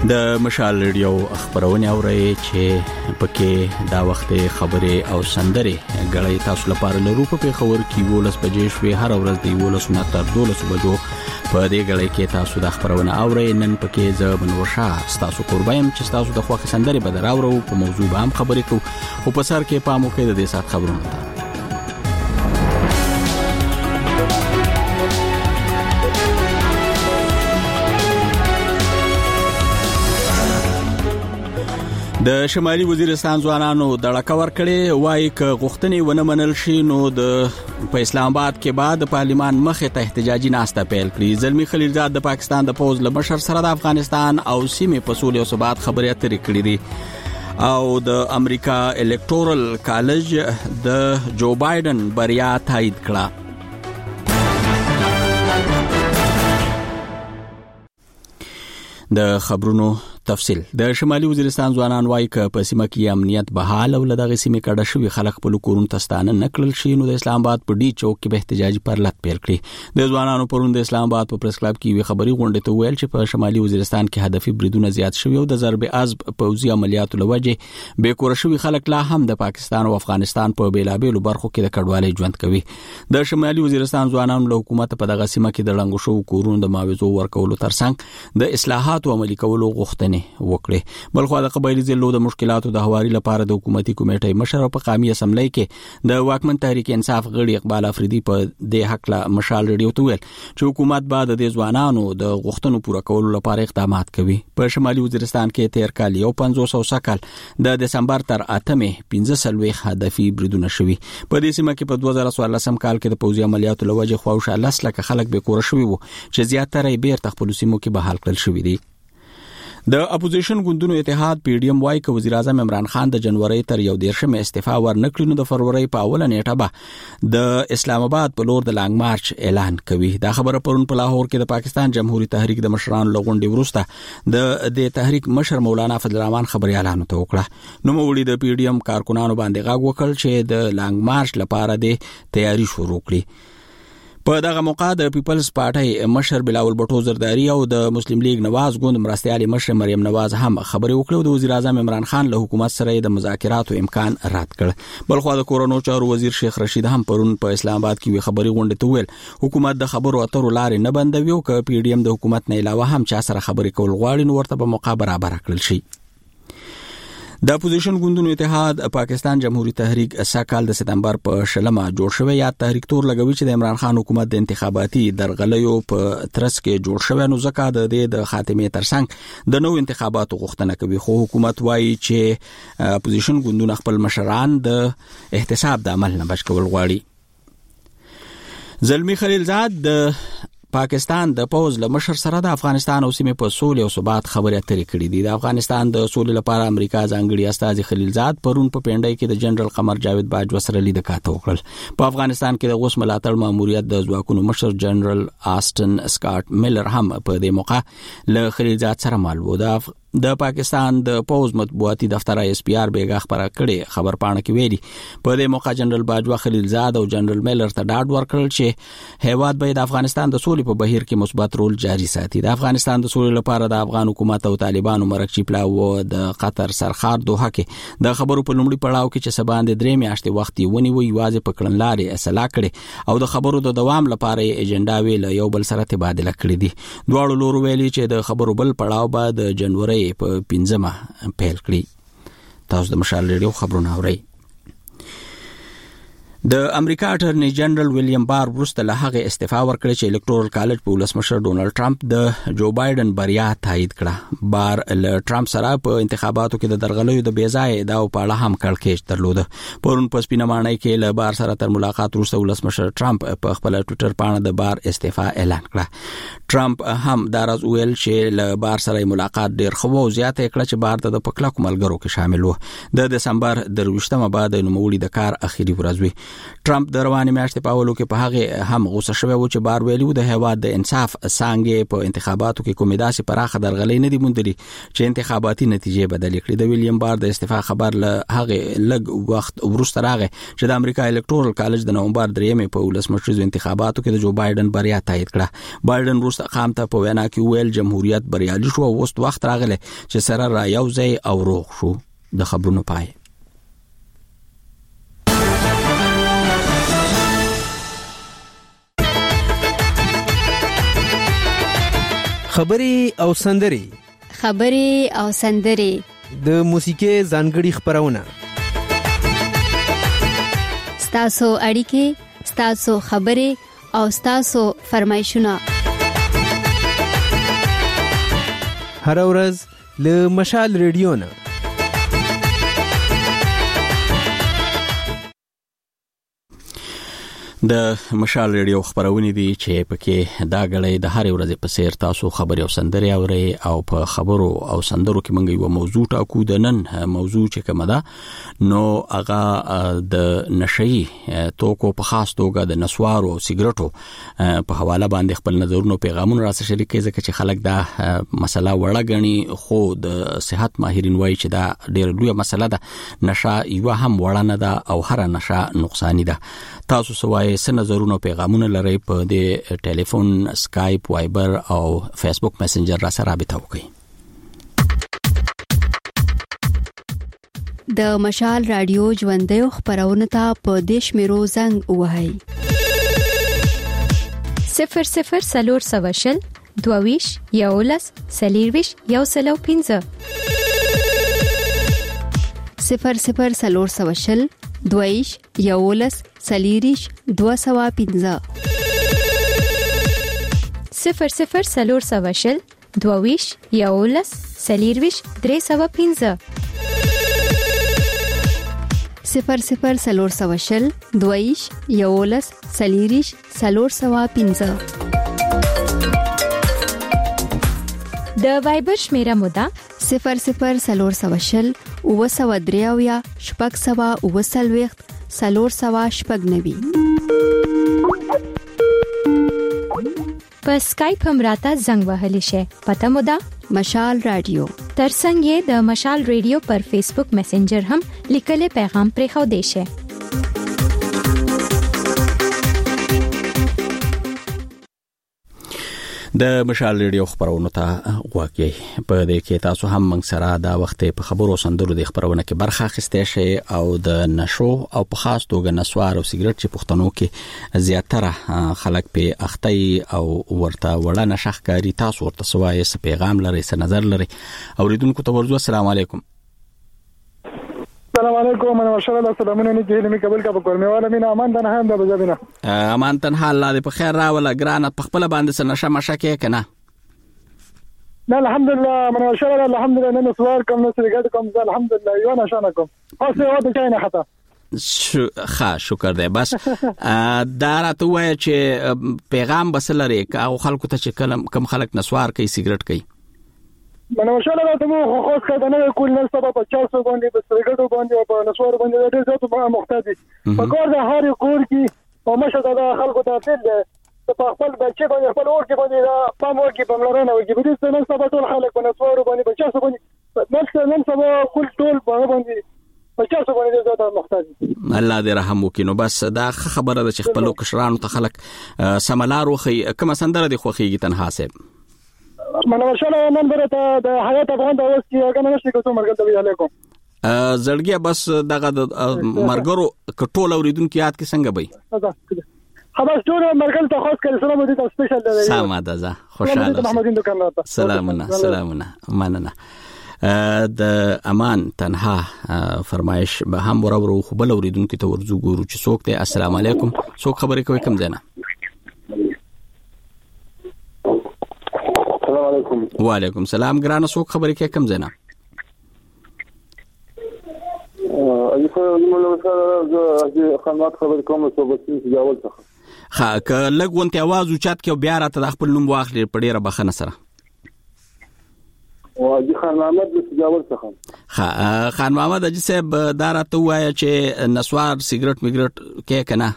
د مشال ریډیو خبرونه اورئ چې پکې دا وخت خبرې او سندرې غړي تاسو لپاره لرو په خبر کې 12 بجې شوي هر ورځ دی 12 نه تر 12 بجو په دې غړي کې تاسو د خبرونه اورئ نن پکې ز بنورشا تاسو قربایم چې تاسو د خوښ سندرې به دراورو په موضوع به هم خبرې کوو او په سر کې پامو کې د دې سات خبرونه د شمالي وزیرستان ځوانانو د لکور کړي وایي ک غوښتنې ونه منل شي نو د په اسلام آباد کې بعد پارلیمان مخه ته احتجاجي ناسته پیل کړي زلمی خلیلزاد د پاکستان د پوز له مشر سره د افغانستان او سیمې په سولې او ثبات خبرې اترې کړې دي او د امریکا الکټورل کالج د جو بایدن بریا تایید کړه د خبرونو تفصیل د شمالي وزیرستان ځوانان وایي ک په سیمه کې امنیت بحال او لدغه سیمه کډه شوی خلک په لکورون تستانه نکړل شي نو د اسلام آباد په ډی چوک کې به احتجاجي پرلط پیل کړي د ځوانانو پرون د اسلام آباد په پریس کلب کې وی خبري غونډه ته ویل چې په شمالي وزیرستان کې هدفي بریدونه زیات شوی او د ضرب عزب پوځي عملیاتو لوجه به کور شوی خلک لا هم د پاکستان او افغانستان په بیلابېلو برخو کې د کډوالۍ ژوند کوي د شمالي وزیرستان ځوانانو له حکومت په دغه سیمه کې د لنګو شو کورونو د معاوضو ورکولو ترڅنګ د اصلاحات او عملي کولو غوښتنې وکړي بلخو د قبایلی ضلعو د مشکلاتو د حواري لپاره د حکومتي کمیټې مشر په قومي اسمبلی کې د واکمن تحریک انصاف غړي اقبال افریدي په د حق لا مشال ریډیو ته ویل چې حکومت بعد د ځوانانو د غوښتنو پوره کولو لپاره اقدامات کوي په شمالي وزیرستان کې تیر کال یو 500 سکل د دسمبر تر 8مه 15 هدفي بریدونه شوي په دې سیمه کې په 2014 کال کې د پوځي عملیاتو لوجه خوښه لسلک خلک به کور شوي وو چې زیاتره بیرته خپل سیمو کې بحال کړل شوي دي د اپوزیشن ګوندونو اتحاد پی ډی ایم وايي ک وزیر اعظم عمران خان د جنوري تر 11 استعفا ورنکړي نو د فروری په اوله نیټه به د اسلام آباد په لور د لانګ مارچ اعلان کوي دا خبره پرون په لاهور کې د پاکستان جمهوریت تحریک د مشرانو لغونډي ورسته د تحریک مشر مولانا فضل الرحمن خبري اعلان وکړه نو موړي د پی ډی ایم کارکونانو باندې غاغ وکړ چې د لانګ مارچ لپاره د تیاری شروع کړي په دغه موقع د پیپلز پارټي مشر بلاول بټو زرداری او د مسلم لیگ نواز ګوند مرستيالي مشر مریم نواز هم خبري وکړه د وزیر اعظم عمران خان له حکومت سره د مذاکراتو امکان رد کړ بلخو د کورونو چارو وزیر شیخ رشید هم پرون په اسلام آباد کې خبري غونډه ته ویل حکومت د خبرو اترو لارې نه بندوي او ک پی ډی ایم د حکومت نه علاوه هم چا سره خبري کول غواړي نو ورته په موقع برابر کړل شي د اپوزیشن ګوندونو اتحاد پاکستان جمهوریت تحریک سکهال د سپتمبر په شلمه جوړ شوی یا تحریک تور لګوي چې د عمران خان حکومت د انتخاباتي درغلیو په ترڅ کې جوړ شوی نو ځکه د خاتمه ترڅنګ د نو انتخاباتو غوښتنه کوي خو حکومت وایي چې اپوزیشن ګوندونه خپل مشران د احتساب د عمل نه بچ کول غواړي زلمی خلیلزاد د پاکستان د پوز له مشر سره د افغانستان او سیمې په سولې او ثبات خبرې اترې کړې دي د افغانستان د سولې لپاره امریکا ځانګړي استاذ خلیلزاد پرون په پینډای کې د جنرال قمر جاوید باجوه سره لید کاته وکړل په افغانستان کې د غوس ملاتړ ماموریت د ځواکونو مشر جنرال آسټن سکاټ میلر هم په دې موقع له خلیلزاد سره مال وو د پاکستان د پوز مطبوعاتي دفتر اس پی آر بیګه خبره کړي خبر پاڼه کې ویلي په دې موقع جنرال باجوه خلیلزاد او جنرال میلر ته ډاډ ورکړل چې هیواد به د افغانستان د سولې په بهیر کې مثبت رول جاري ساتي د افغانستان د سولې لپاره د افغان حکومت او طالبانو مرکزي پلاو د قطر سرخار دوحه کې د خبرو په لومړي پړاو کې چې سباند درې میاشتې وخت ونی وي واځي په کړنلارې اصلاح کړي او د خبرو د دوام لپاره ایجنډا ویل یو بل سره تبادله کړې دي دواړو لورو ویلي چې د خبرو بل پړاو بعد جنوري په 15 پیل کړی تاسو د مشال ریډیو خبرونه اورئ د امریکا اټرنی جنرال ویلیام بار ورسته له هغه استعفا ورکړه چې الکټورل کالج په ولسمشر ډونالد ټرمپ د جو بایدن بریا تایید کړه بار له ټرمپ سره په انتخاباتو کې د درغلیو د بیځای دا په اړه هم کړکېچ درلوده پرون په سپینمانه کې له بار سره تر ملاقات وروسته ولسمشر ټرمپ په خپل ټوئیټر باندې د بار استعفا اعلان کړه ټرمپ هم دا راز ویل چې له بار سره ملاقات ډیر خو زیاته کړه چې بار د پکلک ملګرو کې شامل و د دسمبر 23مه بعد نوموړي د کار اخیری ورځ وي ټرمپ د روانې میاشتې په اولو کې په هغه هم غوسه شوی و چې بار ویلو د هیواد د انصاف څنګه په انتخاباتو کې کومې داسې پراخه درغلۍ نه دي موندلي چې انتخاباتي نتیجې بدلې کړې. د ویلیام بار د استعفا خبر له هغه لږ وخت وروسته راغی چې د امریکا الکتورال کالج د نومبر 3 په ولسمشریزو انتخاباتو کې د جو بایدن بریا تایید کړه. بایدن وروسته قام ته په وینا کې ویل جمهوریت بریالي شو او وخت راغلی چې سره را یو ځای او روغ شو. د خبرونو پای. خبري او سندري د موسیقي ځانګړي خبرونه ستاسو اړیکې ستاسو خبري او ستاسو فرمایشونه هر ورځ له مشال ریډیو نه. د مشال ریډیو خبرونه دي چې پکې دا غړې د هر ورځې په سیر تاسو خبري او سندري اوري او په خبرو او سندرو کې مونږ یو موضوع ټاکو. د نن موضوع چې کومه ده نو هغه د نشئی توکو په خاص توګه د نسوارو او سیګریټو په حواله باندې خپل نظرونو پیغامونه راڅ شریک کړي ځکه چې خلک دا مسله وړه غني خو د صحت ماهرین وایي چې دا ډېر لوی مسله ده. نشه یو هم وړه نه ده او هر نشه نقصان ده. تاسو سوای سه نظرونو پیغامونه لري په د ټلیفون اسکایپ وایبر او فیسبوک میسنجر را سره رابطه وکړئ. د مشال رادیو ژوندۍ خبرونه ته په دیش میرو زنګ وهاي 00 سلور سواشل دوویش یولس سلیرویش یوسلو 00 سلور سواشل دویش یولس سلیریش 215 00 سلور سواشل دویش یولس سلیرویش 315 00 سلور سواشل دویش یولس سلیریش 315 د وایبر شمیره مودا 00 سلور سواشل وسودریاویا شپږ سوا وسلويخت سلور سوا شپږ نوي. په اسکایپ هم راته زنګ وهلی شي. پته مو ده مشال رادیو. ترڅنګ د مشال رادیو پر فیسبوک میسنجر هم لیکل پیغام پرې خو دی شي. د مشال ریډیو خبرونه ته غواړئ په دې کې تاسو هم موږ سره دا وخت په خبرو سندرو د خبرونه کې برخه اخیستئ شئ او د نشو او په خاص توګه نسوار او سیګریټ چې پښتنو کې زیاتره خلک په اختی او ورته وړه نشخ کاری تاسو ورته سوای څه پیغام لري څه نظر لري اوریدونکو ته ورزو. السلام علیکم. السلام علیکم انا ماشاءالله سلامونه نه جهل می قبل کا بکور میواله مینا امان دنه هم د بجبینا امان تنها الله دې په خیر راولا ګرانه په خپل باندې سنشه مشکه کنه. نه الحمدلله من ماشاءالله الحمدلله نه نسوار کوم نه سرګټ کوم الحمدلله یو نشانکم خاصه وته چاینه خطا شکر دی. بس دا راته وای چې پیغام بسلري او خلکو ته چې کم خلک نسوار کوي سیګریټ کوي من ماشاءالله ته مو خاص کړه نه کول نه سبب 400 باندې د سرګټو باندې او نسوار باندې ډېر زیات محتاج په کار د هر کور کې او مشه د خلکو ته تل په خپل بچي باندې خپل اور کې باندې پام ورکی په لرنه ورکی به دې نن سبا ټول خلک په نسوار باندې په 400 باندې نن سبا کول ټول باندې په 400 باندې زیات محتاج. الله دې رحم وکړي. نو بس دا خبره ده چې خپل کشرانو ته خلک سملارو خي کوم سندره دي خوخيږي تنها سه من ماشاءالله نن برته د حیات افغان د اوس کې اګه نشي کوم مرګ ته ویل کوم زړګي بس دغه مرګرو کټول اوریدونکو یاد کې څنګه وي خلاص ټول مرګل ته خاص کړي سلام دې ته سپیشل دی. سلام ده خوشاله محمدین دکانات سلامونه مننه. د امان تنها فرمایش به هم ورورو خو بل اوریدونکو ته ورزو ګورو چې څوک دی. السلام علیکم. څوک خبرې کوي کوم ځای نه؟ السلام علیکم. وعلیکم السلام. ګرانه څوک خبرې کوي کوم ځای نه؟ خدمات خبر کوم څه بسین جواب څه که لګ ونته आवाज اوچات کې بیا راته د خپل نوم واخلې په ډیره بخنه سره. او حاجی خان محمد د سجاول څخه. خان محمد حاجی صاحب دا راته وایي چې نسوار سیګریټ میګریټ کې کنه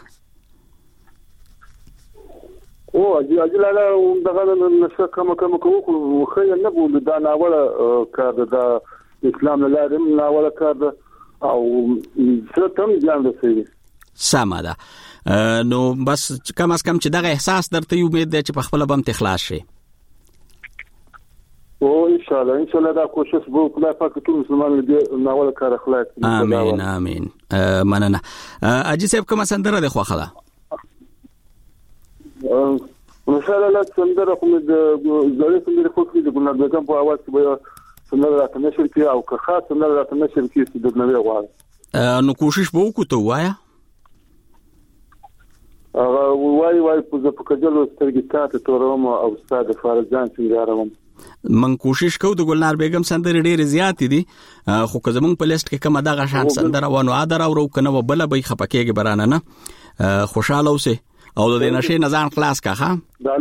او حاجی لاله دغه نشه کوم کوو خو نه بوله دا ناوړه کار د اسلام لاره ناوړه کار او څه تم ځان رسېږي. سمه ده نو بس کم از کم چې دغه احساس درته امید ده چې په خپل بم تخلاص شي. او ان شاء الله دا کوشش به خدای پاک ټول مسلمانانو دې ناوړه کار اخلاق. امين مننه. حاجی صاحب کومه سندره ده خوښه ده؟ مثلا لا سندره کوم د زړې سندره خو د ګلنار بیگم په اواز کې به سندره راته نشر کی او که خاص سندره راته نشر کی چې د نوې غواړي نو کوشش به وکړو ته وایا وای په کجلو سترګې تاسو تورم او استاد فارزان څنګه من کوشش کوو د ګلنار بیگم سندره ډېر زیات دي خو که زمونږ په لیست کې کومه دغه شان سندره ونه عادر او کنه وبله به خپکیږي برانه نه خوشاله اوسه او د نشه نه ځان خلاص کا ها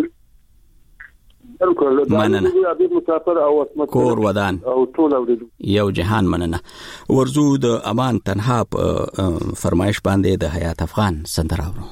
مننه کور ودان او ټول اوریدو یو جهان مننه. ورزو د امان تنها فرمایش باندې د حیات افغان سندره اورو.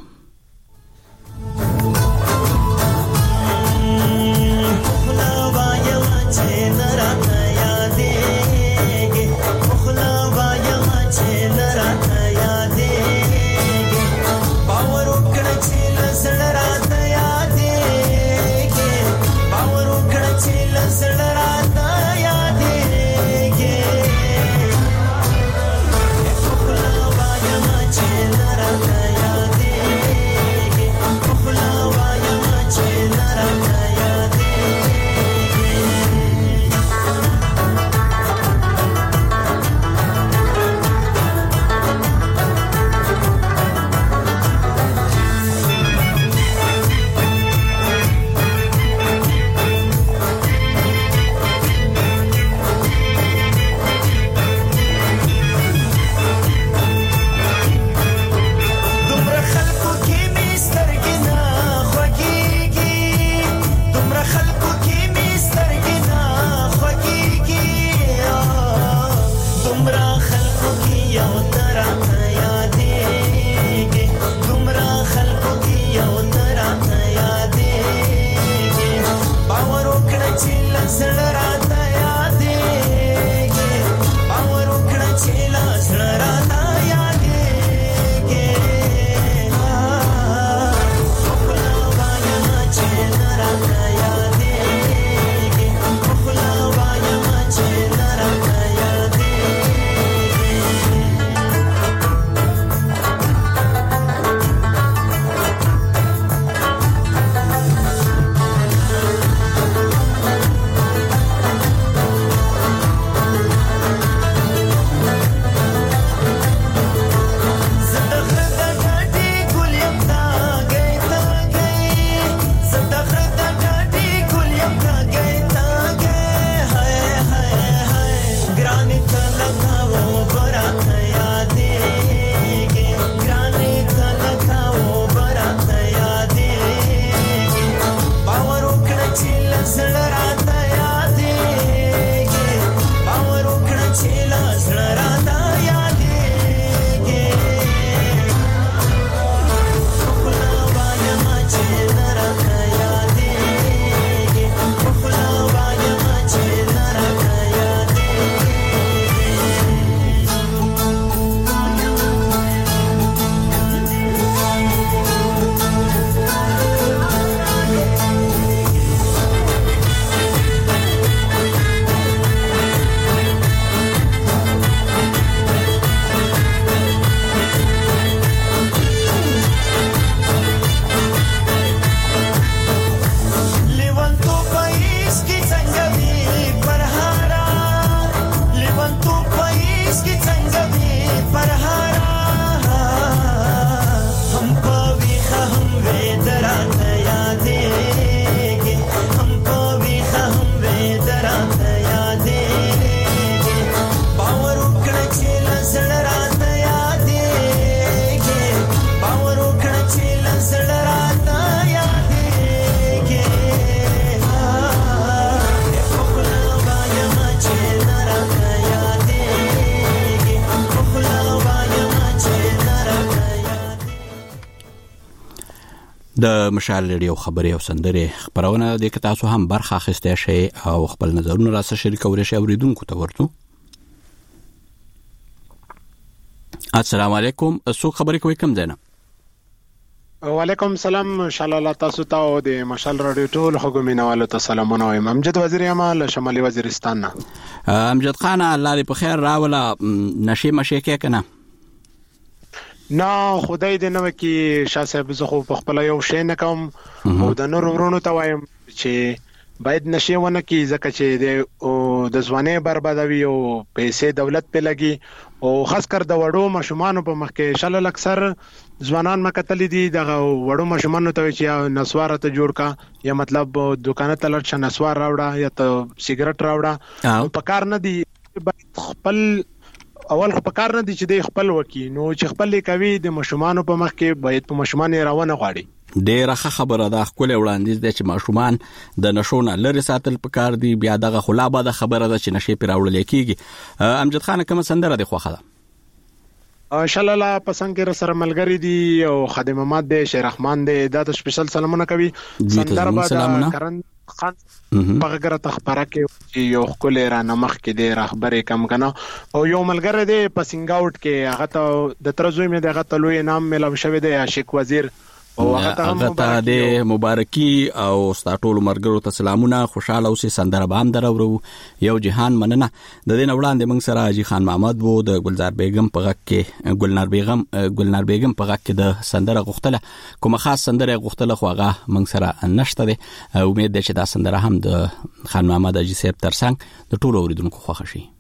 د مشال ریډیو خبري او سندره خبرونه د تاسو هم برخه اخیسته شي او خپل نظرونه را سره شریکول شي اوریدونکو ته ورته. السلام علیکم، څوک خبرې کوي کوم ځای نه؟ وعلیکم السلام، انشاءالله تاسو ته او د مشال رادیو ټول حکومینوالو ته سلامونه وایم. امجد وزیر یم له شمالي وزیرستان نه. امجد خان، الله دې په خیر راوله. نشي مشي کې کنه؟ نه خدای دې نه وکي شاه صاحب، زه خو په خپل یو شی نه کوم او د نور ورونو ته وایم چې باید نشي ونه کی، ځکه چې د ځواني بربادوي او پیسې دولت په لګي او خاص کر د وړو ماشومان په مخ کې شلل اکثر ځوانان مکتل دي د وړو ماشومان ته چې نسوار ته جوړ کا، یا مطلب دکان ته لړ ش نسوار راوړه یا ته سیګریټ راوړه، په کار نه دی. خپل اول خو په کار نه دي چې د خپل وکی، نو چې خپل کوي د ماشومان په مخ کې باید په ماشومان راونه غواړي. ډیره ښه خبره ده، خپل وړاندیز دی چې ماشومان د نشونه لري ساتل پکار دي. بیا دغه خلابه د خبره ده چې نشي پیراوړل کیږي. امجد خان، کوم سندره دی خوخه ده؟ ان شاء الله پسند کې سره ملګری دي او خادم محمد دی، شیر رحمان دی، دا ته سپیشل سلامونه کوي. سندره بعد کرن خان بغیر تخبره کې یو خپل را نمخ کې دی رهبری کم کنه، او یو ملګری دی پسنګ اوټ کې هغه ته د ترزوی مې دغه تلوي نام ملو شوی دی عاشق وزیر، او هغه ته د مبارکي او ستاټول مرګرو ته سلامونه. خوشاله اوسې، سندره به هم درو یو جهان مننه. د دې وړاندې موږ سره حاجی خان محمد وو د ګلزار بیگم په غږ کې، ګلنار بیگم په غږ کې د سندره غوښتله، کومه خاص سندره غوښتله خو هغه موږ سره نشته ده. امید ده چې دا سندره هم د خان محمد حاجی صاحب ترڅنګ د ټولو اوریدونکو خوښ شي.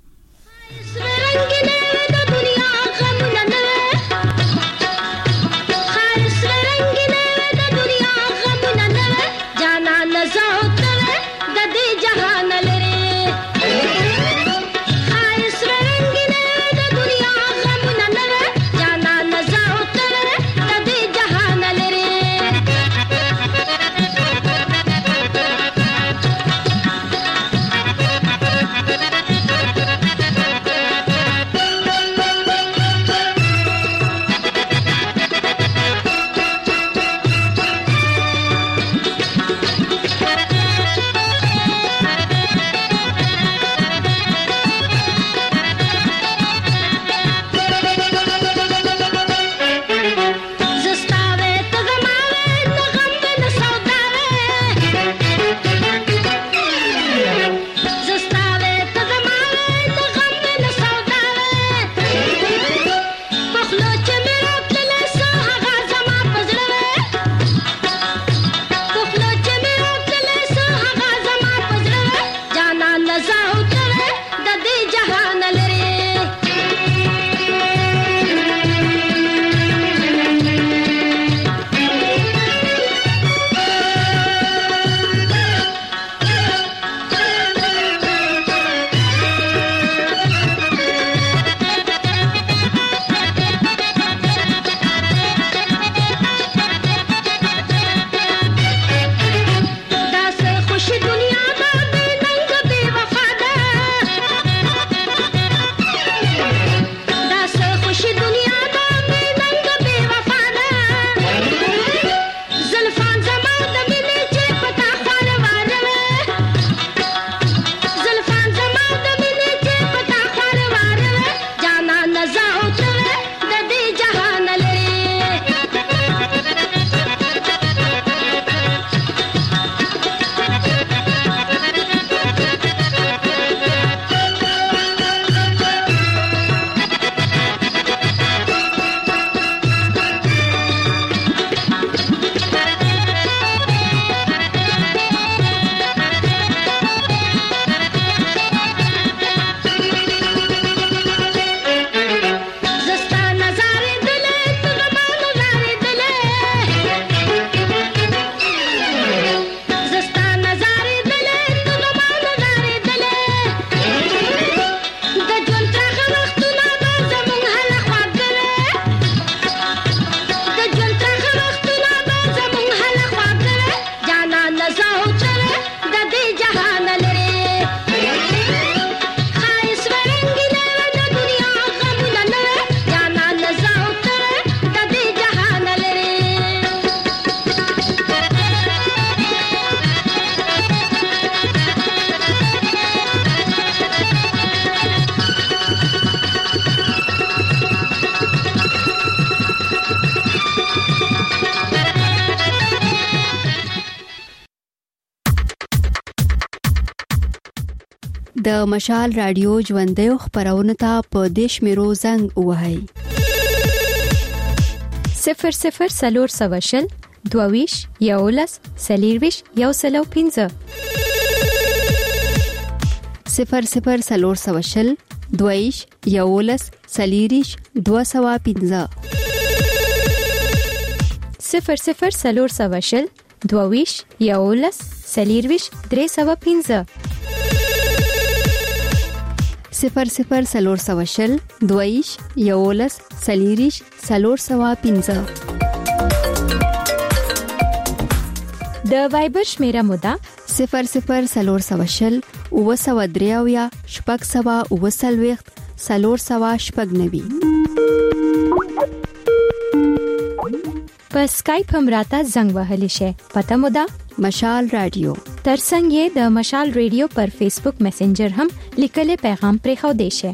د مشال رادیو ژوندۍ خبرونه ته په دیش میرو زنګ وهاي 00 22 یولس سلیرویش یو سلو 15 00 22 یولس سلیریش 215 00 22 یولس سلیرویش 315 00 22 یولس سلیریش 315 د وایبر شمیره مودا 00 اوسودریاویا شپږ سوا اوسلويخت سلور سوا شپږ نوي په سکایپ هم راته زنګ وهلی شي پته مودا مشال رادیو ترڅنګ د مشال رادیو پر فیسبوک میسنجر هم لیکل پیغام پرې خو دی شي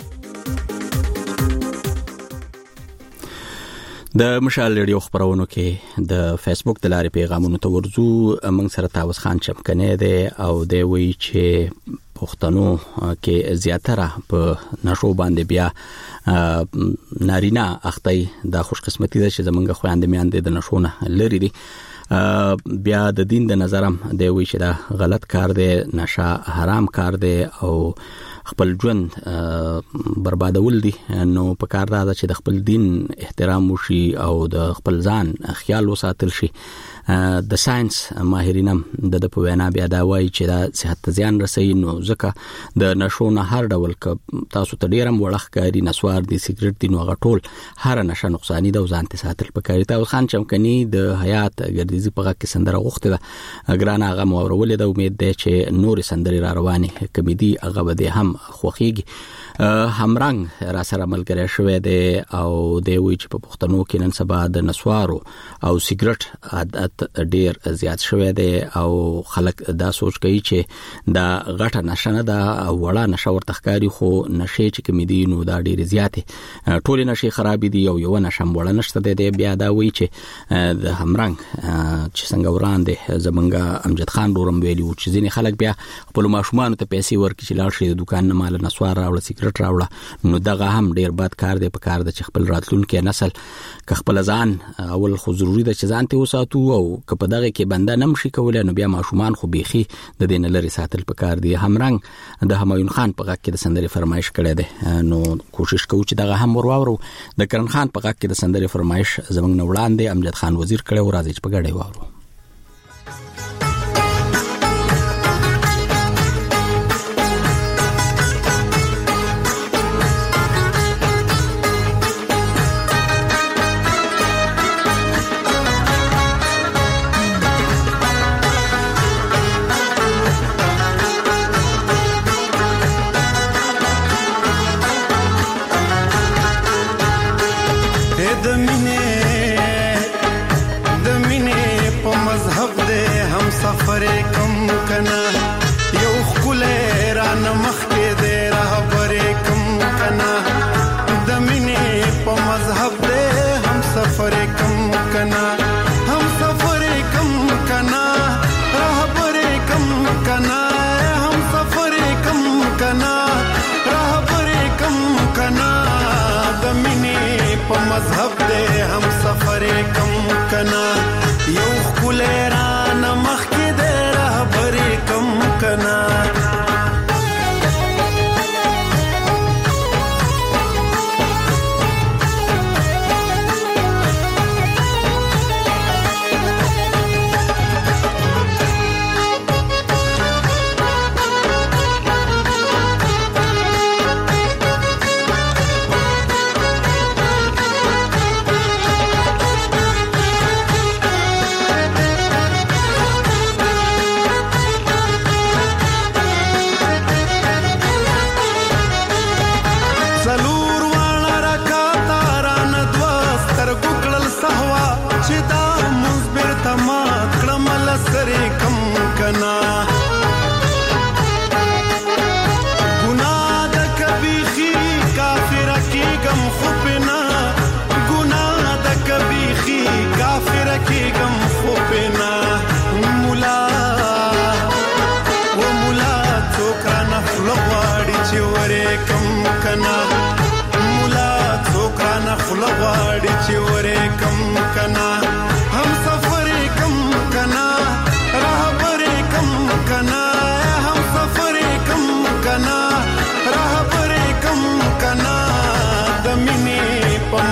د مشال رادیو خبرونو کې د فیسبوک د لارې پیغامونو ته ورزو موږ سره تاوس خان چمکنه دی او دی وی چې پښتنو کې زیاتره په نشو باندې بیا نارینا اخته د خوش قسمتي ده چې زمونږ خويندې میاندې د نشونه لري دي بیا د دین د نظرم دی وی چې دا غلط کار دی نشه حرام کار دی او خپل ژوند بربادول دي نو په کار دا چې د خپل دین احترام وشي او د خپل ځان خیال وساتل شي د ساينس ماهرینم د په وینا بیا دا وایي چې دا صحت ته زیان رسوي نو ځکه د نشو نه هر ډول تاسو ته ډیرم وړخ کاری نسوار دي سیګریټ دي نو غټول هر نشه نقصانی د ځان ته ساتل پکاري تاوس خان چمکني د حیات ګرديزي په کې سندره غوښته ده ګرانه هغه مورولې د امید ده چې نور سندري را روانه کمیدي هغه به هم خوخيږي همرنګ را سره ملګری شوی دی او دی وی چې په پښتنو کې نن سبا د نسوارو او سیګریټ عادت ډیر زیات شوی دی او خلک دا سوچ کوي چې دا غټه نشه نه ده وړه نشه ورته ښکاری خو نشه چې کمیدي نو دا ډیر زیاته ټول نشه خراب دي او یو نشه وړه نشته دی بیا دا وی چې د همرنګ چې څنګه وړاندې زمونږ امجد خان ورم ویلو چې ځینې خلک بیا خپل ماشومان ته پیسې ورکړي چې لاړ شي د دکان نه مال نسوار راوړي سیګریټ راوړه نو دغه هم ډیر بد کار دی په کار د خپل راتلونکو نسل خپل ځان اول خو ضروری ده چې ځان ته وساتو او که په دغه کې بنده نمشي کولای نو بیا ماشومان خو بيخي د دین لري ساتل په کار دی همرنګ د همایون خان په غږ کې د سندري فرمایش کړي دی نو کوشش کوو چې دغه هم ورواورو د کرن خان په غږ کې د سندري فرمایش زمنګ نه وړاندې امجد خان وزیر کړي او راځي په ګډه وورو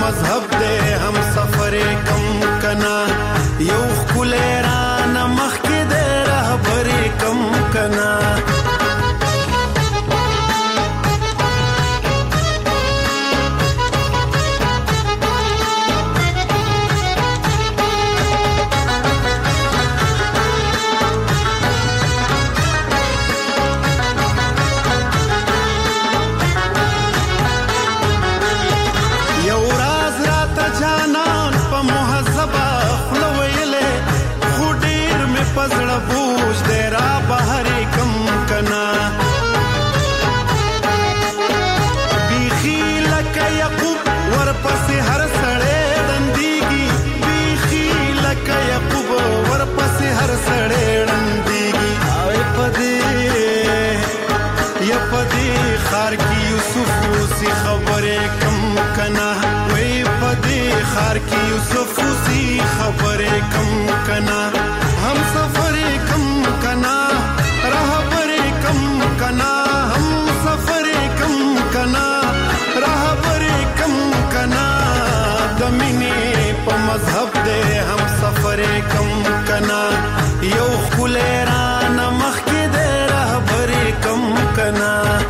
مذهب دې هم سفر کم کنا یو خلران مخ کې دې رهبر کم کنا پزړه بوج دې را بهر کم کنا بیخي لکه یعقوب ورپسې هر سړی ډندېږي بیخي لکه یعقوب ورپسې هر سړی ډندېږي یا پدې خار کې یوسف اوسې خبرې کم کنا وای پدې خار کې یوسف اوسې خبرې کم کنا हम सफर कम कना रहबर कम कना हम सफर कम कना रहबर कम कना दमिने प मजहब दे हम सफर कम कना यो खुलेरान मख के दे रहबर कम कना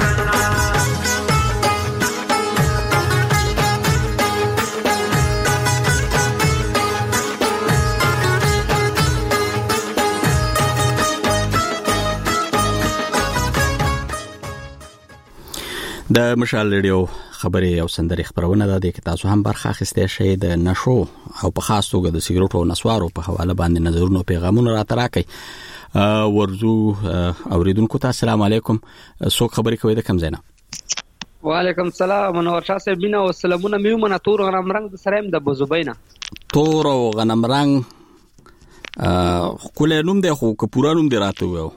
د مشال ریډیو خبري او سندري خبرونه ده چې تاسو هم برخه اخیستئ شئ د نشو او په خاص توګه د سیګریټو او نسوارو په حواله باندې نظرونه او پیغامونه راتراکي ورزو اوریدونکو ته السلام علیکم څوک خبري کوي د کم زینا وعلیکم السلام منور شاه صاحب بنا والسلامونه میومنه تور غنم رنگ د سرایم د بوزوبینا تور او غنم رنگ خپل نوم دی خو کپورانوم دی راته وو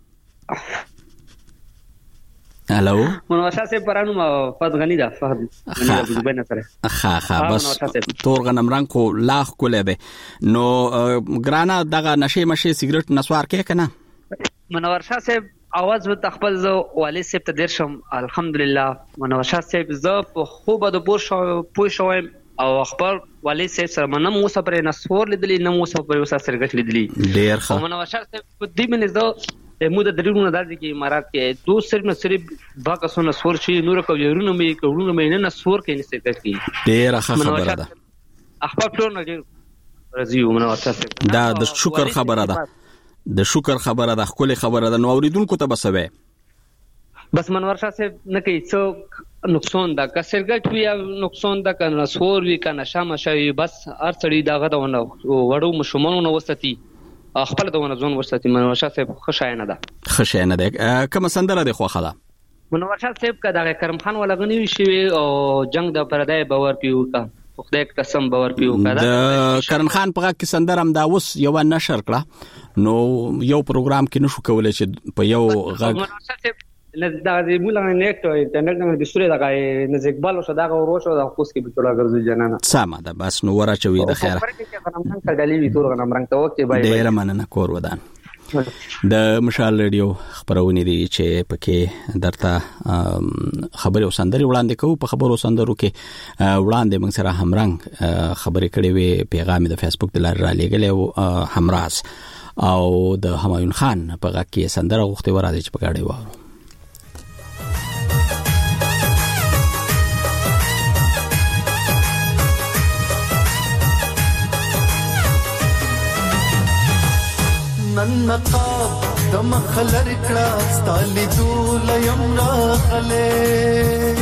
الو منور شاه صاحب پرانو فهد غنی دا فهد غنی د بوزوبینا سره ها بس تور غنم رنگ کو لاخ کوله به نو ګرانا دغه نشه مشه سیګریټ نسوار کې کنه منور شاه صاحب اواز و تخپل زو والي صاحب ته درشم الحمدلله منور شاه صاحب ز په خوبه د پوه شوم او خبر والي صاحب سره منم مو صبر نسور لیدلی نو صبر وسه سرګټ لیدلی ډیر ښه منور شاه صاحب په دې منځ زو مو د درېونه داسې کې امارات کې دو صرف باکسونه سور شي نور کویرونه مې کوړونه مې نه سور کې نه سرګټ کی ډیر ښه خبره ده اخبار ټول نه راځي منور شاه صاحب دا د شکر خبره ده د شکر خبره ده خپل خبره ده نو اوریدونکو ته بسوي بس منور شاه صاحب نه کوي څو نقصان دا کسرګټ وی نقصان دا کنه سور وی کنه شامه شوی بس هر څړي داغه دونه وړو مشمنو نو وستي خپل دونه ځون ورستي منور شاه صاحب خوشاینه ده خوشاینه ده کوم سندره ده خوخه ده منور شاه صاحب کدا کرم خان ولغنی شوی او جنگ د پردای باور پیو کا خدای قسم باور پیو کا د کرم خان په کې سندره هم دا اوس یو نشر کړه نو یو پروګرام کې نشو کولای چې په یو غږ دا د مولا نیکټو انټرنیټ نه د سوري دغه نز اقبال او صداقه وروشو د خوس کې بتوړه ګرځي جنانه سما ده بس نو ورچوي د خیره غنم کړي وی تور غنم رنگ ته وکي بای ډیر مننه کور ودان د مشال ریډیو خبرونه دي چې پکې درته خبري او سندري وړاندې کوو په خبرو سندرو کې وړاندې موږ سره همرنګ خبري کړې وي پیغام د فیسبوک د لار را لګلې همراز او د همایون خان په غږ کې سندره غوښتي ورادي چې په گاډي واره ننقاب دم خلر کړه ستالي دول یم راغله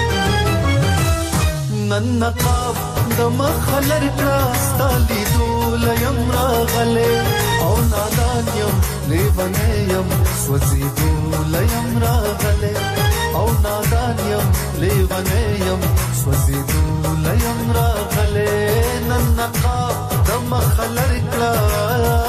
ننقاب دم خلر کړه ستالي دول یم راغله او نادان یم لیونه یم سوځي دول یم راغله او نادان یم لیونه یم سوځي دول یم راغله ننقاب دم خلر کړه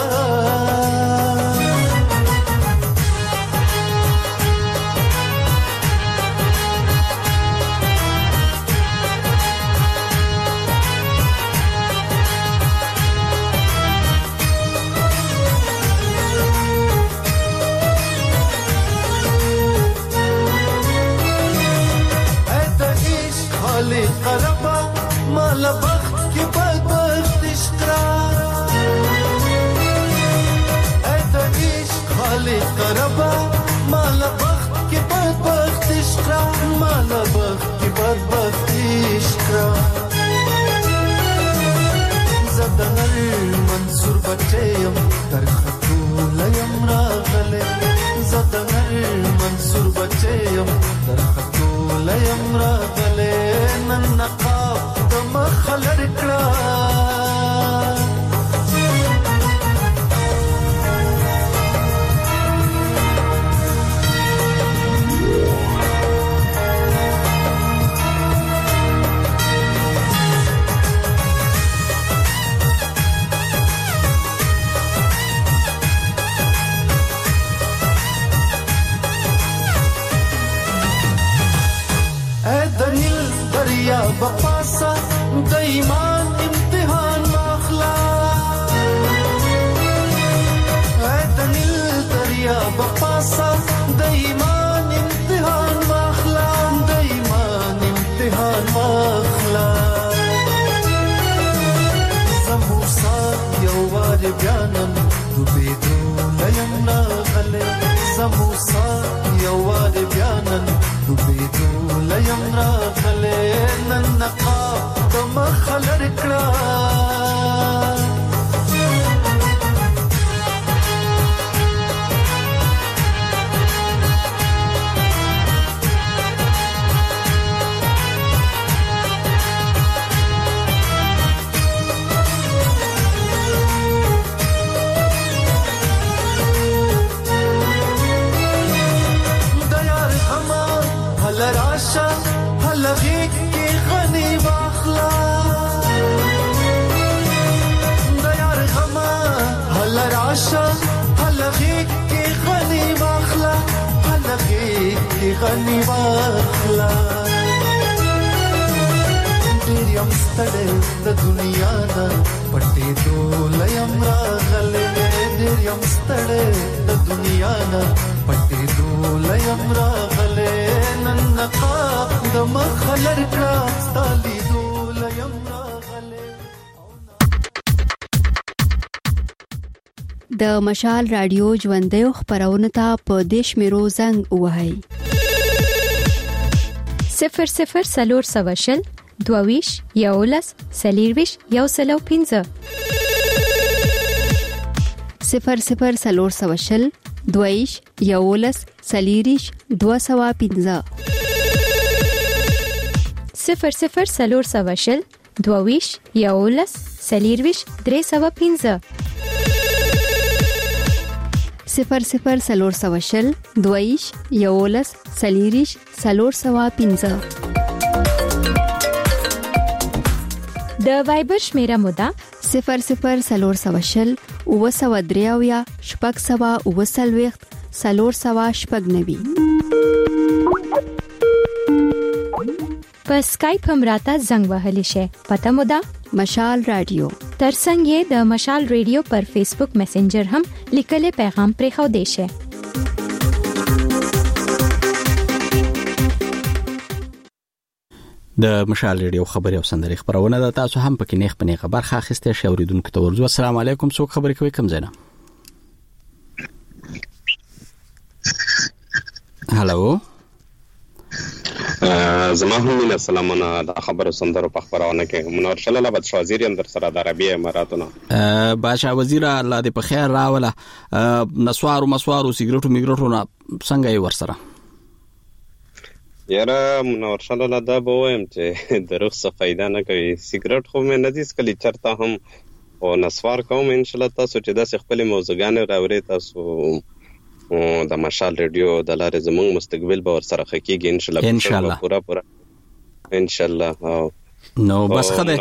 مالا خالي قربا مال بخت کې بدبخت عشقرا مال بخت کې بدبخت عشقرا زدنر منصور بچیم در خطول یم راغله زدنر منصور بچیم در خطول یم راغله نن نقاب د مخلر کړه بپاسا د ایمان امتحان واخلا دنیل دریا بپاسا د ایمان امتحان واخلا د ایمان امتحان واخلا زموسا یو وار بیانم دوبېدو لیم راغله زموسا یو وار بیانم دوبېدو لیم راغله نن نقاب د مخلر کړه راشا هلغی کی غنی واخلا دیار غما هل راشا هلغی کی غنی واخلا هلغی کی غنی واخلا ډیریم ستړې د دنیا نه پټې دولیم راغلې ډیریم ستړې د دنیا نه پټې دولیم راغلې نن نقاب د مخلر کړه ستالي دولیم راغلې د مشال رادیو ژوندۍ خبرونه ته په دیش میرو زنګ وهاي 00 22 یولس سلیرویش یو سلو 15 00 22 یولس سلیریش 215 00 22 یولس سلیرویش 315 00 22 یولس سلیریش 315 د وایبر شمیره مودا 00 اوسودریاویا شپږ سوا اوسلويخت سلور سوا شپږ نوي په اسکایپ هم راته زنګ وهلی شي پته مودا مشال رادیو ترڅنګ د مشال رادیو پر فیسبوک میسنجر هم لیکل پیغام پرې خو دی شي د مشال ریډیو خبري او سندري خبرونه د تاسو هم پکې نیخ پنې خبر خاخسته شوریدونکو ته ورځو السلام علیکم څوک خبرې کوي کوم ځای نه هالو زما هم من سلامونه د خبرو سندرو په خبرونه کې منور شلله بد وزیر اندر سره د عربی اماراتونو بادشاہ وزیر الله دې په خیر راوله نسوارو مسوارو سیګریټو میګریټو څنګه یې ورسره یاره منور شلله دا به وایم چې د روغ څه فایده نه کوي سیګریټ خو مې نه دي څکلي چرته هم او نسوار کوم ان شاء الله تاسو چې داسې خپل موضوعګانې راوړئ تاسو د مشال ریډیو د لارې زموږ مستقبل به ورسره خکېږي ان شاء الله پورا ان شاء الله نو بس خده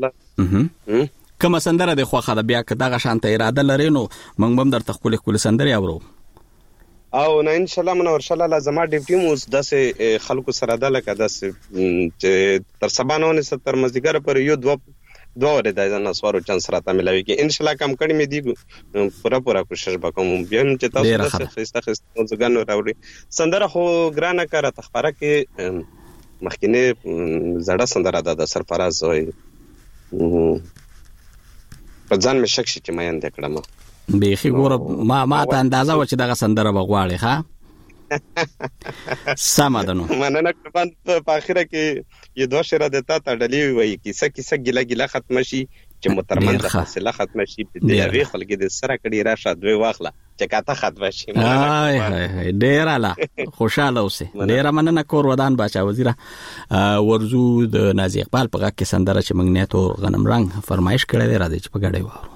کوم سندره د خوخه د بیا کداغه شانته اراده لري نو موږ هم درته خپل سندره اورو او نه ان شاء الله منور شاء الله لازم ډیپټي موس داسې خلکو سره د لکه داسې چې تر سبا نه 70 مزګر پر یو دوه ور د نسوارو چانس راته ملوي کې ان شاء الله کم کړي مې دی پورا کوشش وکوم بیا چې تاسو د خسته ځګانو راوړي سندره خو ګرانه کاره تخبره کې مخکینه زړه سندره د سرفراز وي په ځان مې شک شي چې مې اند کړم بیخي ګوره ما ته اندازه و چې دغه سندره بغواړي ښا سم ده نو مننه کوم په اخره کې یو دوه شعر د تا ډلې وایي کیسه ګیله ختم شي چې محترمانه د فاصله ختم شي په دې هغه خلک د سره کړي راشه دوی واخله چې کاته ختم شي ډیر اعلی خوشاله اوسه ډیر مننه کور ودان باچا وزیره ورزو د نازي اقبال په غږ کې سندره چې موږ نه تو غنم رنگ فرمایش کړی دی راځي چې په ګډه واره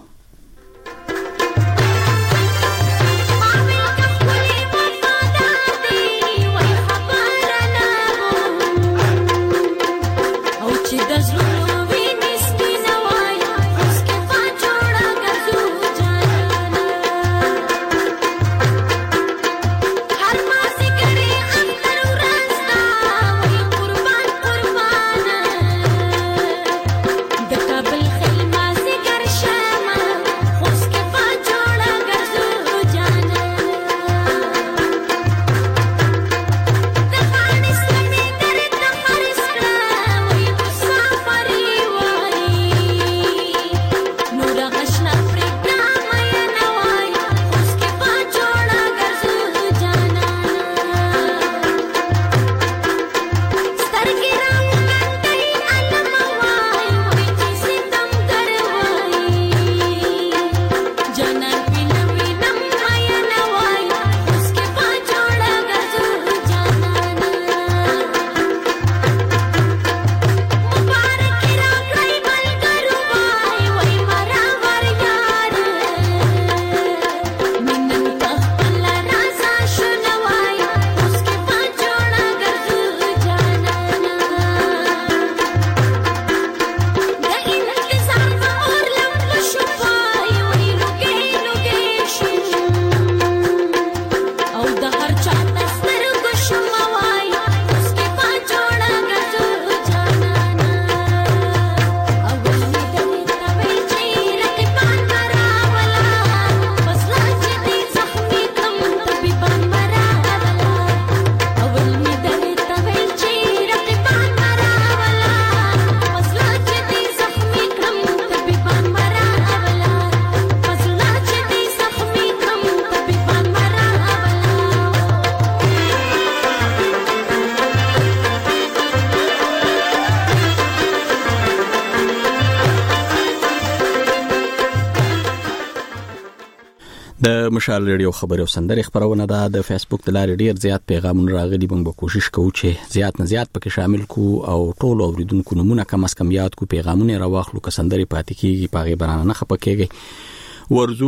د مشال ریډیو خبرو سندري خبرونه د فیسبوک د لارې ډیر زیات پیغامونه راغلي موږ به کوشش کوو چې زیات نه زیات پکې شامل کو او ټول اوریدونکو نمونه کم از کم یاد کو پیغامونه راوخلو که سندري پاتې کیږي پاغه برانه خپکیږي ورزو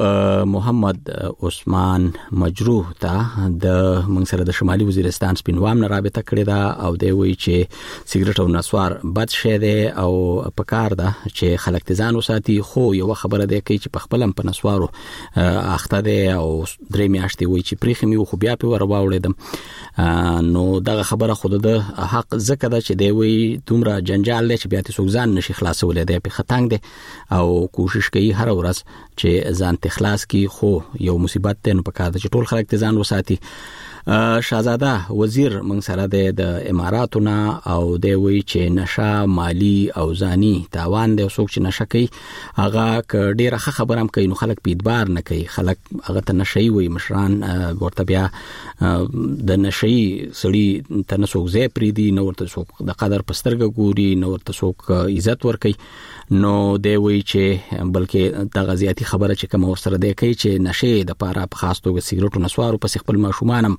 محمد عثمان مجروح ته د موږ سره د شمالي وزیرستان سپینوام نه رابطه کړې ده او دی وی چې سیګریټ او نسوار بد شي دی او پکار ده چې خلک تزان وساتي خو یو خبره ده چې په خپلم په نسوارو اخته دی او درې میاشتې وی چې پریخي می خو بیا په ورواوړم نو دغه خبره خود د حق زکه ده چې دی وی دومره جنجال دی چې بیا ته سوګزان نشي خلاصولې دی په خطنګ دی او کوشش کوي هر ورځ چې ځان تخلاص کی خو یو مصیبت ته نه پکاره چې ټول خلک ته ځان وساتي شاهزاده وزیر موږ سره د اماراتونه او د وی چې نشه مالی او ځاني تاوان دی څوک چې نشه کوي هغه ډیره خبره هم کوي نو خلک په اعتبار نه کوي خلک هغه ته نشي وي مشران ورته بیا د نشي سړي ته نه څوک زې پری دي نو ورته څوک د قدر پسترګه ګوري نو ورته څوک عزت ور کوي نو دی وی چې بلکې د غزياتي خبره چې کوم ور سره دی کوي چې نشه د پاره په خاص توګه سیګریټو نسوارو په خپل ماشومانم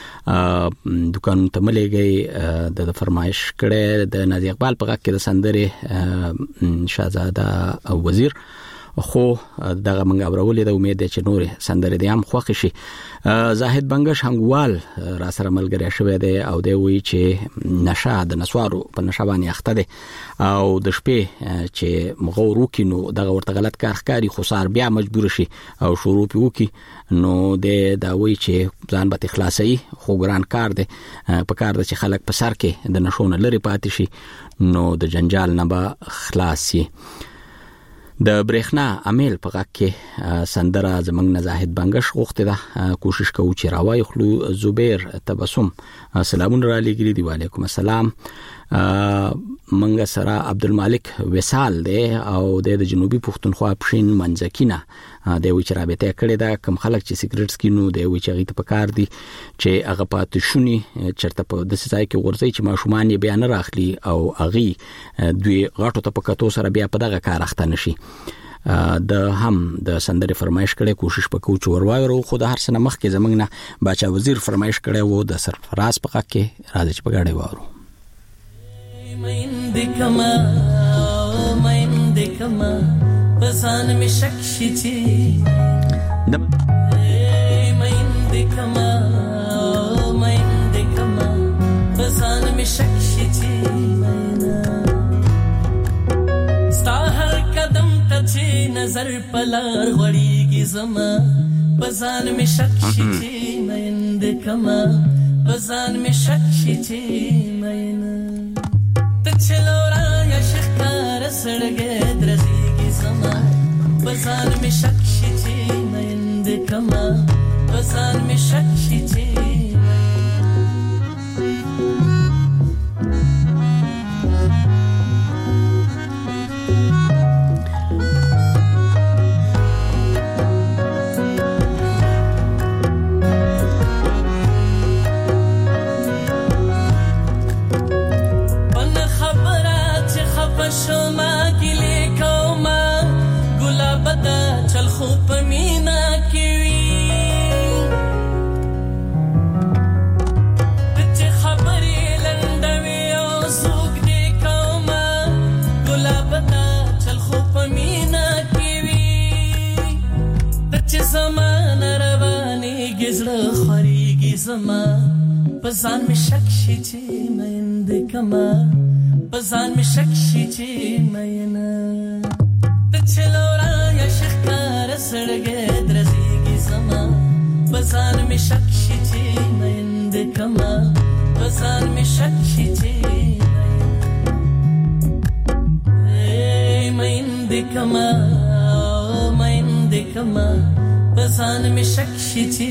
دکان ته ملګری د فرمایش کړه د نازي اقبال په غږ کې د سندره شاهزاده وزیر خو دغه منګ اورولې د امید چې نور سندره دې هم خوښ شي زاهد بنگش هنګوال را سره ملګری شوی دی او دی وی چې نشه د نسوارو په نشه باندې اخته دی او د شپې چې مغورو کینو دغه ورته غلط کار ښکاری خو سار بیا مجبور شي او شروع پیوکي نو د وی چې ځان به خلاصي خو ګران کار دی په کار د چې خلک په سر کې د نشونه لري پاتې شي نو د جنجال نه به خلاصي د برېښنا امیل په غږ کې سندره زمنګ نزاهد بنگش غوښته ده کوشش کوو چې راوای خلو زبیر تبسم سلامونه را لګري دی وعلیکم السلام منګ سره عبدالمالک وصال دی او د جنوبي پښتونخوا پښین منځکینه د وچ رابطه کړې ده کوم خلک چې سیګریټ سکینو د وچ غیت په کار دي چې هغه پاتې شونی چرته په د ځای کې ورځي چې ماشومان یې بیان راخلي او اغي دوی غاټو ته په کتو سره بیا په دغه کار اخته نشي د هم د سندرې فرمایش کړي کوشش وکړو چې وروايرو خو د هر سنه مخ کې زمنګ نه باچا وزیر فرمایش کړي وو د سرفراز په حق کې راځي چې په غاړې وارو مایندکما بزان می شکشي چی مایندکما بزان می شکشي چی ستا هر قدم ته چې نظر پلار غړيږي زما بزان می شکشي چی مایندکما بزان می شکشي چی ماینا چلورا یا شکار سړګې درځيږي زما بزان می شکشي چی مایندکما بزان می شکشي چی شما ګلې کوما ګلاب دا چل خو پمینا کیوي چې خبرې لندوي او زوګ دې کوما ګلاب دا چل خو پمینا کیوي چې زمان رواني گزړه خوريږي زما پسان می شکشي چې مند کما بزان می شکشي چې مینا د چلورا یا شکار سړګې درځيږي زما بزان می شکشي چې مند کما بزان می شکشي چې مند کما بزان می شکشي چې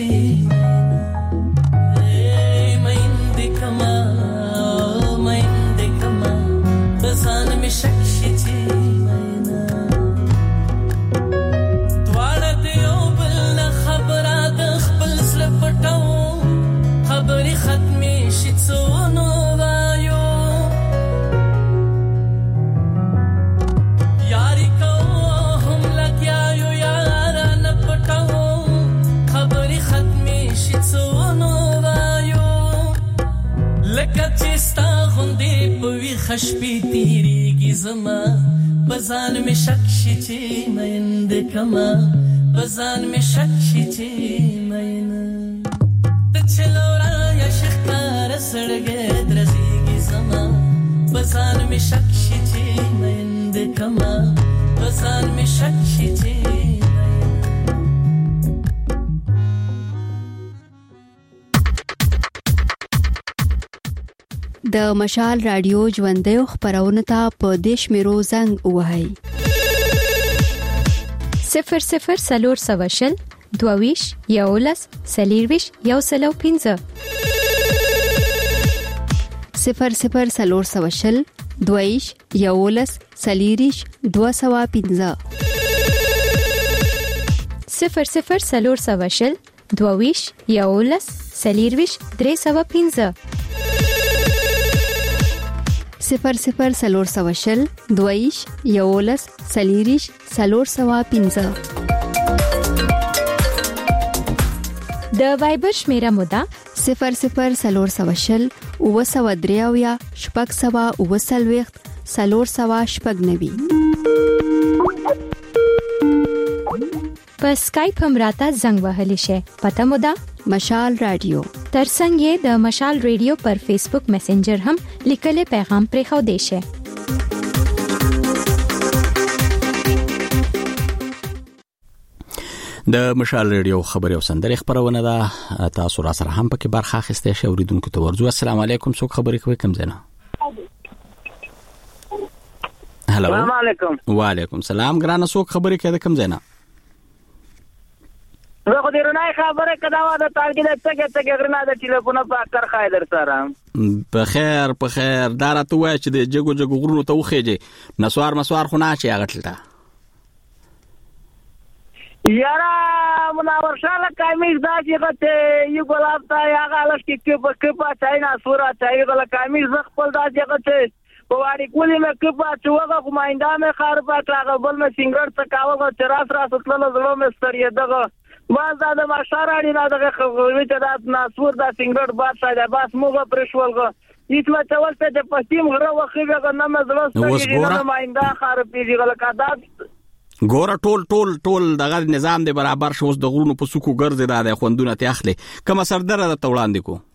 مند کما بزان می شکشي چې مینا دواړه دیو بل نه خبره د خپل سره پټو خبرې ختمې شي څو نو وایو یاري کو هم لګیاو یار نه پټو خبرې ختمې شي څو نو وایو لکه چې ستا غوندې پوي خشپی تیریږي زما بزان می شکشي چې مند کما بزان می شکشي چې مینا د چلورا یا شکار سړګې درځيږي زما بزان می شکشي چې مند کما بزان می شکشي چې د مشال رادیو ژوندۍ خبرونه ته په دیش میرو زنګ وهاي 00 22 یولس سلیرویش یو سلو 15 00 22 یولس سلیریش 215 00 22 یولس سلیرویش 315 00 22 یولس سلیریش 315 د وایبر شمیره مودا 00 اوسودریاویا شپږ سوا اوسلويخت 390 په اسکایپ هم راته زنګ وهلی شي پته مودا مشال رادیو ترڅنګ د مشال رادیو پر فیسبوک میسنجر هم لیکلي پیغام پرې خو دی شي د مشال رادیو خبري او سندري خبرونه ده تاسو را سره هم پکې برخه اخیسته شئ اوریدونکو ته ورځو السلام علیکم څوک خبري کوي کوم ځای نه هالو السلام علیکم وعلیکم السلام ګرانه څوک خبري کوي کوم ځای نه زه خو دې رونای خبره کدا و د تارګې څنګه غرنا د ټلیفون په کار خایدر سره په خیر دا راته وای چې د جګو غرونو ته وخېږي نسوار مسوار خو نه شي غټلته یارا منور شاله کامیز دا چې غته یو ګلاب تا یا غالش کې په چاینا سورا چای غل کامیز خپل دا چې غته په واړی کولې مې کې په چوغه کوماینده مې خاربا کاغه بل مې سنگر څه کاوه چې راس تلل زلو مې ستړي دغه باز دا ماشاراړي نه دغه خوي ته دا ناسور دا سنگر باد ساده باس موغه پرشولغه هیڅ ما ته ولته د پښتیم غره وخیږه نه مزلو ستړي نه ماینده خاربې غل کادا ګوره ټول دغه نظام دی برابر شوس د غرونو په سکو ګرځي دا خوندونه ته اخلي کوم سردره د توړاندې کو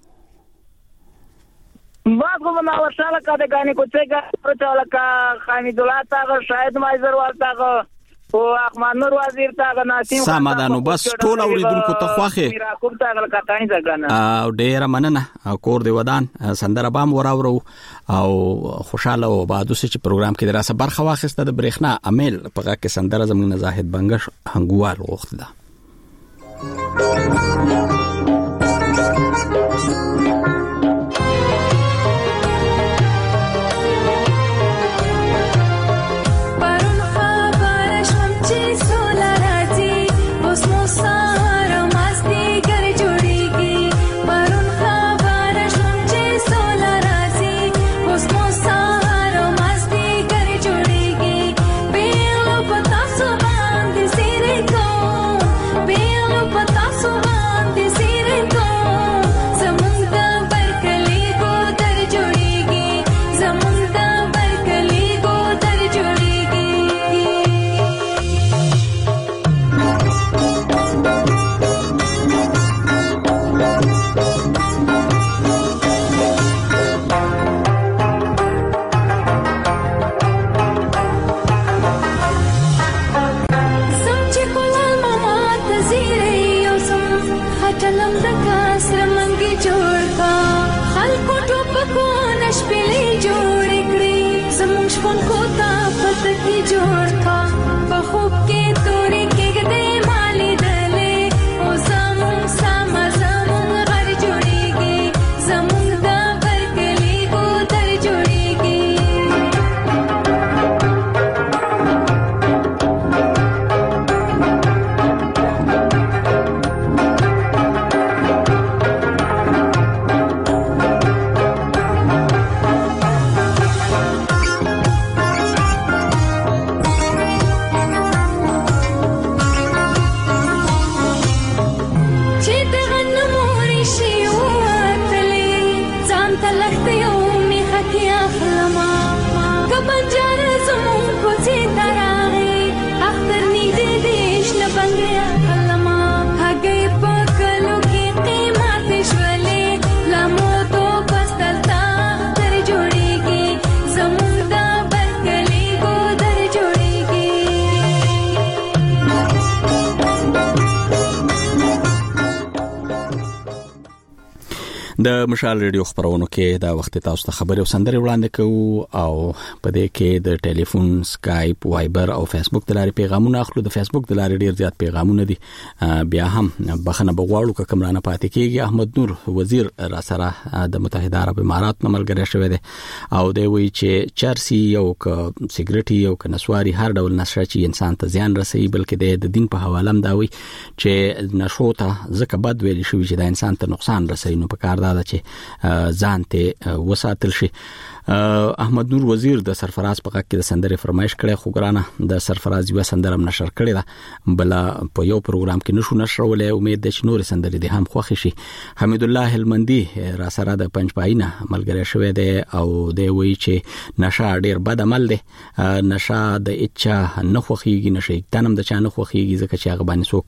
باز کو بنا ورشاله کا د غانې کو څنګه پرچاله کا حمید الله تا شاید مایزر ورتا او احمد نور وزیر تا ناسیم سمادانو بس ټول اوریدونکو ته خوخه میرا کوم تا غل کا تانی ځګنه او ډیر مننه کور دی ودان سندره بام وراورو او خوشاله او بادو چې پروګرام کې دراسه برخه واخسته د برېښنا امیل په کې سندره زموږ زاهد بنگش هنګوال وخت ده د مشال ریډیو خبرونو کې دا وخت تاسو ته خبري او سندري وړاندې کوو او په دې کې د ټلیفون سکایپ وایبر او فیسبوک د لارې پیغامونه اخلو د فیسبوک د لارې ډیر زیات پیغامونه دي بیا هم بخنه بغواړو که کمرانه پاتې کېږي احمد نور وزیر را سره د متحده عرب امارات ملګری شوی دی او دی وی چې چرسي او ک سیګریټي او ک نسواري هر ډول نشه چې انسان ته زیان رسوي بلکې د دین په حواله هم دا وی چې نشو ته زکه بد ویل شوی چې د انسان ته نقصان رسوي نو په کار دا چې ځان ته وساتل شي احمد نور وزیر د سرفراز په کې د سندرې فرمایش کړي خو ګرانه د سرفراز یو سندره نشر کړي دا بل په یو پروګرام کې نشو نشرولې امید ده چې نور سندرې د هم خوښ شي حمید الله هلمندي را سره د پنځ پاینه ملګری شوی دی او دی وی چې نشه ډیر بد عمل دی نشه د اچا نه خوخيږي نشه تنم د چا نه خوخيږي ځکه چې هغه باندې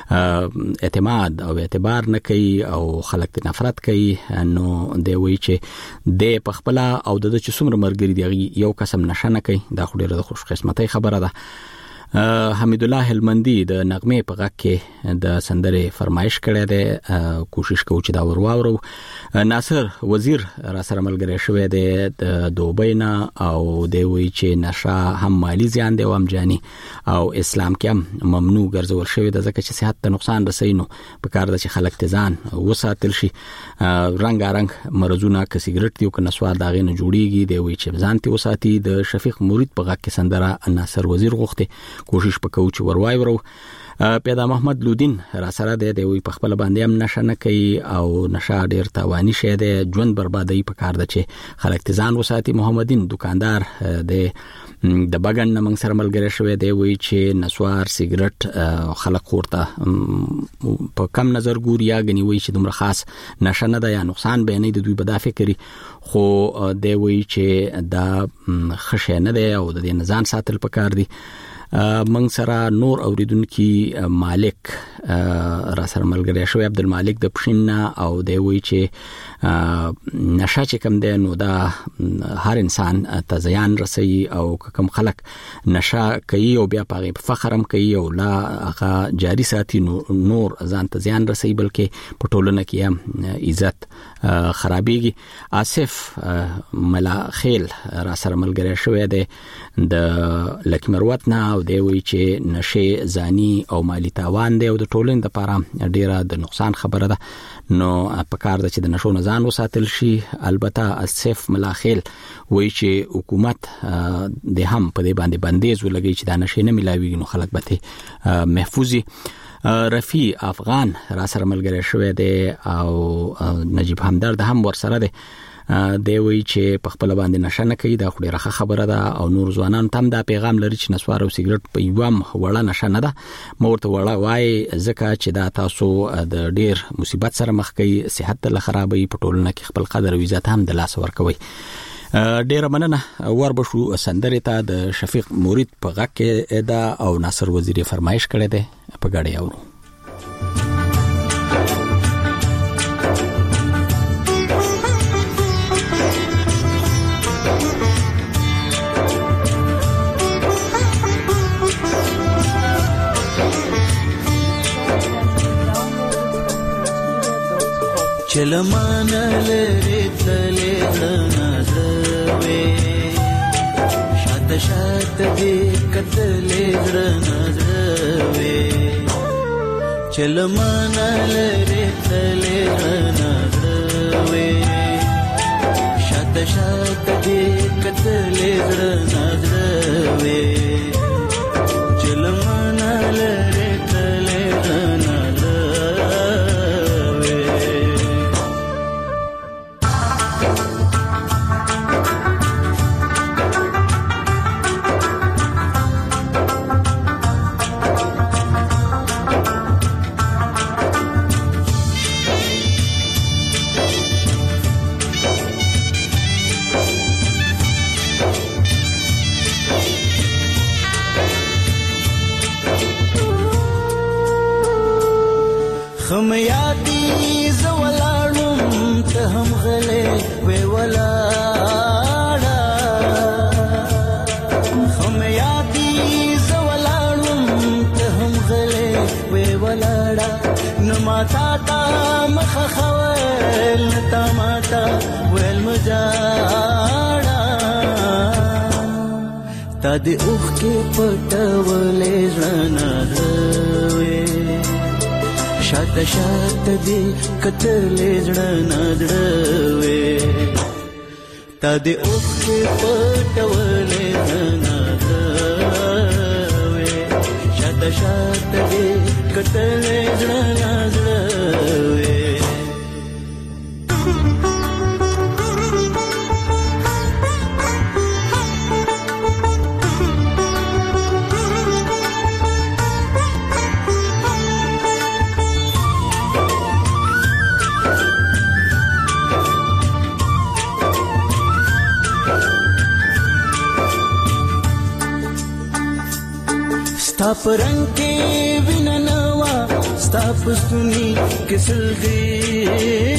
څوک اعتماد او اعتبار نه کوي او خلک نفرت کوي نو دی وی چې د پخپلا او د چې څومره مرګري دی یو قسم نشه نه کوي دا خو ډیره د خوش قسمتۍ خبره ده حمید الله هلمندي د نغمه په غږ کې د سندره فرمایش کړی دی. کوشش کوو چې دا ورواورو. ناصر وزیر را سره ملګری شوی دی د دوبۍ نه او دی وی چې نشه هم مالی زیان دی او هم جاني او اسلام کې هم ممنوع ګرځول شوی دی ځکه چې صحت ته نقصان رسوي. نو په کار ده چې خلک تزان وساتل شي. رنگارنګ مرزونه که سیګریټ دی او که نسوار داغې نه جوړیږي. دی وی چې ځان ته وساتي. د شفیق مرید په غږ کې سندره ناصر وزیر غوښته. کوشش وکړو چې ورواورو. پیدا محمد لودین را سره دی وی په خپل باندې هم نشه نه کوي او نشه ډیر تاواني شي دی. ژوند بربادي په کار ده چې خلک تزان وساتي. محمدین دکاندار دی د بغن نمنګ سره ملګری شوی دی وی چې نسوار سیګریټ خلک خورته په کم نظر ګوري یا غني وی چې دومره خاص نشه نه ده یا نقصان به نه دی. دوی به دا فکرې خو دی وی چې دا خشه نه دی او د دې نزان ساتل پکار دی. منګ سره نور اوریدونکو مالک را سره ملګری شوی عبدالمالک د پښینا او دی وی چې نشه چې کم دی نو دا هر انسان ته زیان رسي او کوم خلک نشه کوي او بیا پاره فخرم کوي او لا هغه جاری ساتي نور ځان ته زیان رسي بلکې په ټولنه کې عزت خرابېږي. آصف ملا خیل را سره ملګری شوی دی د لکی مروت نه او دی وی چې نشه زانی او مالی تاوان دی او د ټولنې لپاره ډیره د نقصان خبره ده. نو په کار ده چې د نشو نه ځان وساتل شي. البته آصف ملا خیل وی چې حکومت د هم په دې باندې بندیز ولګي چې د نشه نه ملاوي نو خلک به محفوظي. رفیع افغان را سره ملګری شوی دی او نجیب همدرد هم ور سره دی. دی وی چې په خپل باندې نشه نه کوي. دا خو ډیره خبره ده او نور ځوانان تم دا پیغام لري چې نسوار او سیګریټ په یوم وړه نشه نه ده. مورته وړه وای ځکه چې دا تاسو د ډیر مصیبت سره مخ کوي. صحت له خرابې په ټولنه کې خپل قدر او عزت هم د لاس ورکوي. ډیره مننه. وربشو سندره ته د شفیق مرید په غږ کې دا او ناصر وزیر فرمایش کړی دی په غاړه اورو. چلمان لري تلې نظروي شات شات دې کتلې نظروي چلمان لري تلې نظروي شات شات دې کتلې نظروي چلمان لري تلې خمیاتی زولاړم ته هم غلې وې ولاړه خمیاتی زولاړم ته هم غلې وې ولاړه نو ماتا تا مخ خوال تا ماتا ویل مجاړه تا دې اوخ کې پټولې ځنا زوي شات شات دې کتلې ځړنا ځړوي تا دې اوخ کې پټولې ځنا ځړوي شات شات دې کتلې ځړنا ځړوي ستا پرنګ کې ویننوا ستا پستونی کسل دی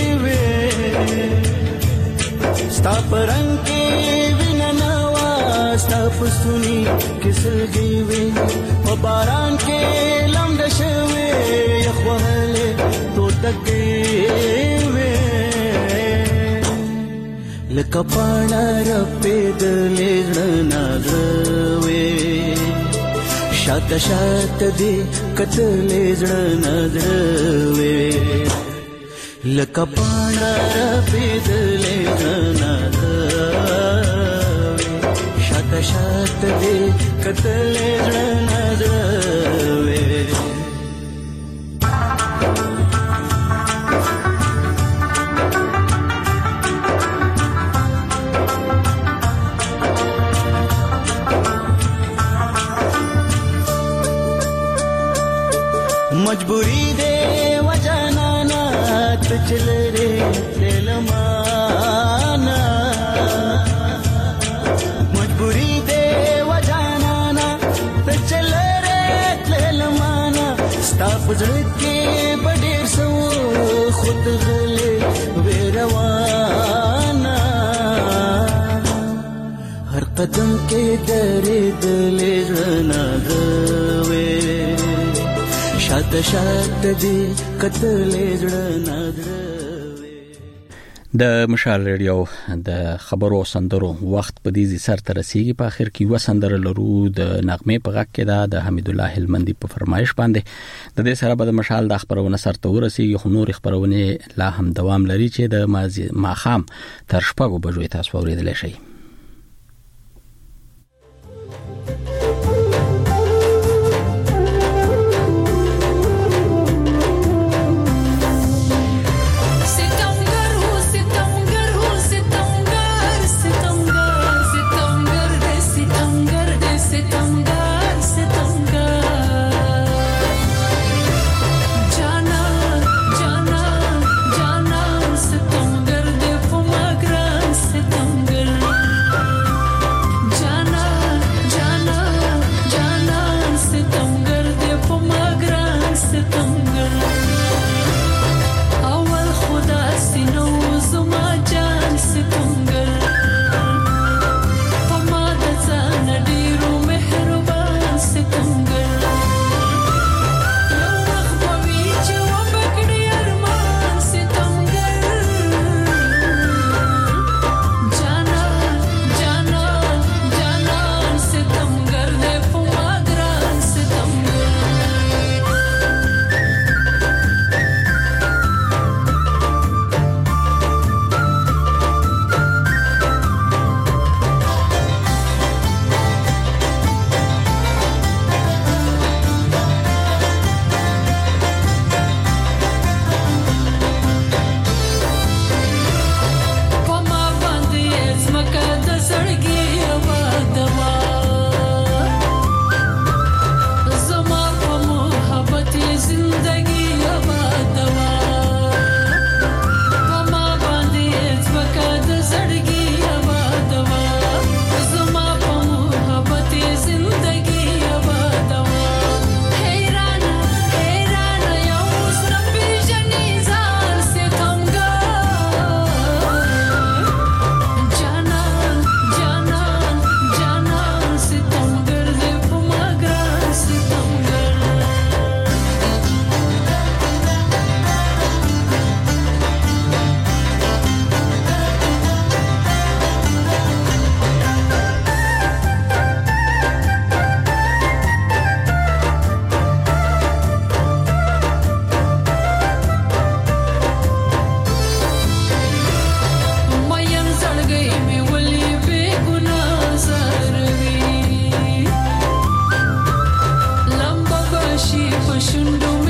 وې ستا پرنګ کې ویننوا ستاسونی کسلګي وي په باران کې لمد شوي یخوهله تو تکي وي لکه پاڼه رپېد لګنا غوي شاته شاته دې کتلې زړه نظروي لکه پاڼه رپېد لګنا شاته دې کتلې زړه نظروي मजबूरी दे वजनाना चल रे दिलमाना मजबूरी दे वजनाना चल रे दिलमाना स्टाफ के बड़े सो खुद गले बेरवाना हर कदम के दरे दिले जना गवे شاته شاته دې کتلې زړه نادروي د مشال ریډیو د خبرو سندرو وخت په دې سر تر رسیدي په اخر کې وسندره لرو د نغمه په غږ کې د حمید الله هلمندي په فرمایش باندې د دې سره به د مشال د خبرونه سر ته ورسیږي خو نور خبرونه لا هم دوام لري چې د ماخام تر شپږو بجو تاسو اوریدل شي Shundu